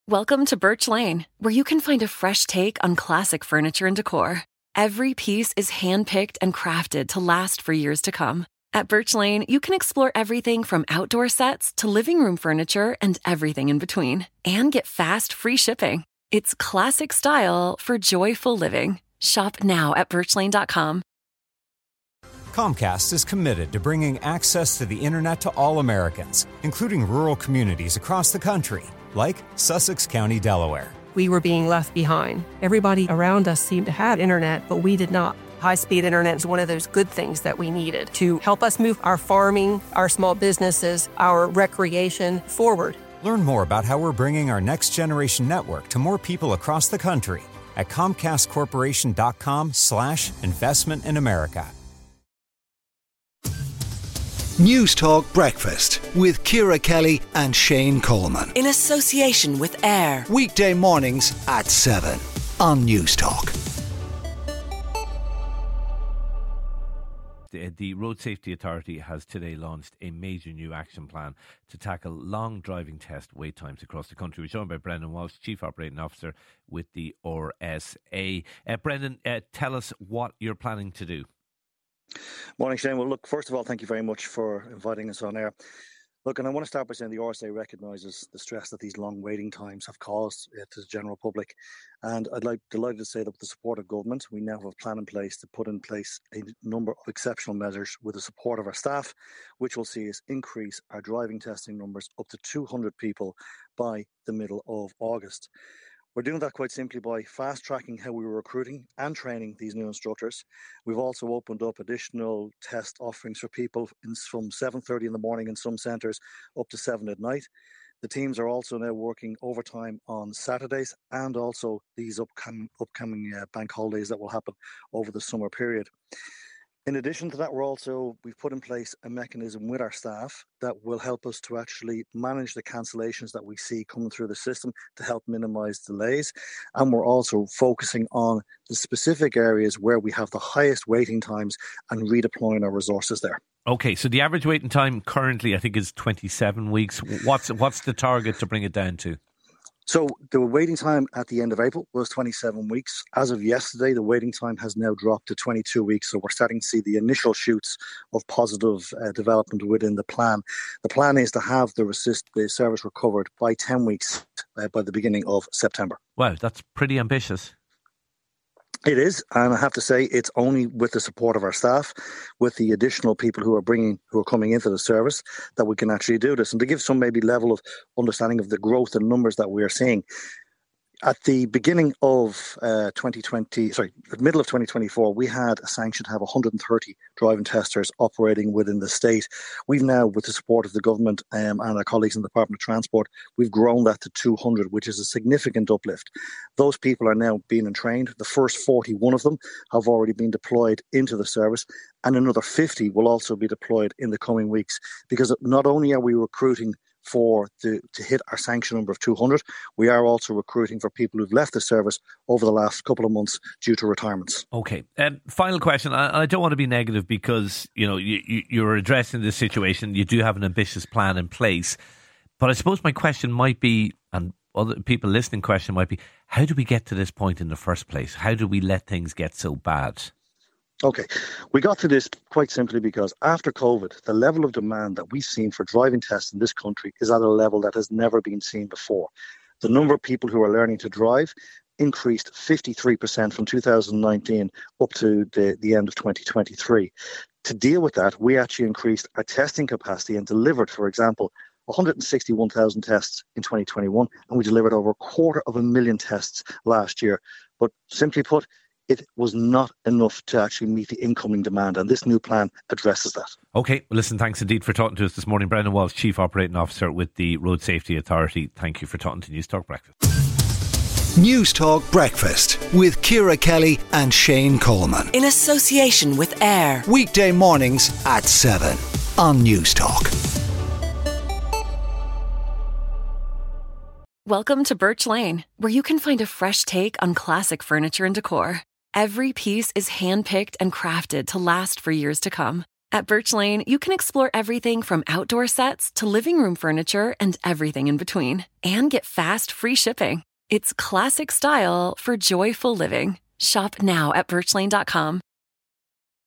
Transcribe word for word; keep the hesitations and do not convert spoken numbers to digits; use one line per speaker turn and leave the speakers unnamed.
Welcome to Birch Lane, where you can find a fresh take on classic furniture and decor. Every piece is handpicked and crafted to last for years to come. At Birch Lane, you can explore everything from outdoor sets to living room furniture and everything in between, and get fast, free shipping. It's classic style for joyful living. Shop now at birch lane dot com.
Comcast is committed to bringing access to the internet to all Americans, including rural communities across the country, like Sussex County, Delaware.
We were being left behind. Everybody around us seemed to have internet, but we did not. High-speed internet is one of those good things that we needed to help us move our farming, our small businesses, our recreation forward.
Learn more about how we're bringing our next-generation network to more people across the country at comcast corporation dot com slash investment in America.
News Talk Breakfast with Ciara Kelly and Shane Coleman.
In association with AIR.
Weekday mornings at seven on News Talk.
The, the Road Safety Authority has today launched a major new action plan to tackle long driving test wait times across the country. We're joined by Brendan Walsh, Chief Operating Officer with the R S A. Uh, Brendan, uh, tell us what you're planning to do.
Morning, Shane. Well, look, first of all, thank you very much for inviting us on air. Look, and I want to start by saying the R S A recognises the stress that these long waiting times have caused uh, to the general public. And I'd like delighted to say that with the support of government, we now have a plan in place to put in place a number of exceptional measures with the support of our staff, which will see us increase our driving testing numbers up to two hundred people by the middle of August. We're doing that quite simply by fast-tracking how we were recruiting and training these new instructors. We've also opened up additional test offerings for people in, from seven thirty in the morning in some centres up to seven at night. The teams are also now working overtime on Saturdays and also these upcoming, upcoming uh, bank holidays that will happen over the summer period. In addition to that, we're also, we've put in place a mechanism with our staff that will help us to actually manage the cancellations that we see coming through the system to help minimise delays. And we're also focusing on the specific areas where we have the highest waiting times and redeploying our resources there.
Okay, so the average waiting time currently, I think, is twenty-seven weeks. What's what's the target to bring it down to?
So the waiting time at the end of April was twenty-seven weeks. As of yesterday, the waiting time has now dropped to twenty-two weeks. So we're starting to see the initial shoots of positive uh, development within the plan. The plan is to have the, resist, the service recovered by ten weeks uh, by the beginning of September.
Wow, that's pretty ambitious.
It is, and I have to say it's only with the support of our staff, with the additional people who are bringing, who are coming into the service, that we can actually do this. And to give some maybe level of understanding of the growth in numbers that we are seeing, at the beginning of uh, twenty twenty, sorry, the middle of twenty twenty-four, we had a sanction to have one hundred thirty driving testers operating within the state. We've now, with the support of the government um, and our colleagues in the Department of Transport, we've grown that to two hundred, which is a significant uplift. Those people are now being trained. The first forty-one of them have already been deployed into the service, and another fifty will also be deployed in the coming weeks, because not only are we recruiting for the, to hit our sanction number of two hundred, we are also recruiting for people who've left the service over the last couple of months due to retirements.
Okay. Um, final question. I, I don't want to be negative because, you know, you, you, you're addressing this situation. You do have an ambitious plan in place. But I suppose my question might be, and other people listening question might be, how do we get to this point in the first place? How do we let things get so bad?
Okay, we got to this quite simply because after COVID, the level of demand that we've seen for driving tests in this country is at a level that has never been seen before. The number of people who are learning to drive increased fifty-three percent from two thousand nineteen up to the, the end of twenty twenty-three. To deal with that, we actually increased our testing capacity and delivered, for example, one hundred sixty-one thousand tests in twenty twenty-one, and we delivered over a quarter of a million tests last year. But simply put, it was not enough to actually meet the incoming demand, and this new plan addresses that.
Okay, well, listen, thanks indeed for talking to us this morning. Brendan Walsh, Chief Operating Officer with the Road Safety Authority. Thank you for talking to News Talk Breakfast.
News Talk Breakfast with Ciara Kelly and Shane Coleman.
In association with AIR.
Weekday mornings at seven on News Talk.
Welcome to Birch Lane, where you can find a fresh take on classic furniture and decor. Every piece is handpicked and crafted to last for years to come. At Birch Lane, you can explore everything from outdoor sets to living room furniture and everything in between, and get fast, free shipping. It's classic style for joyful living. Shop now at birch lane dot com.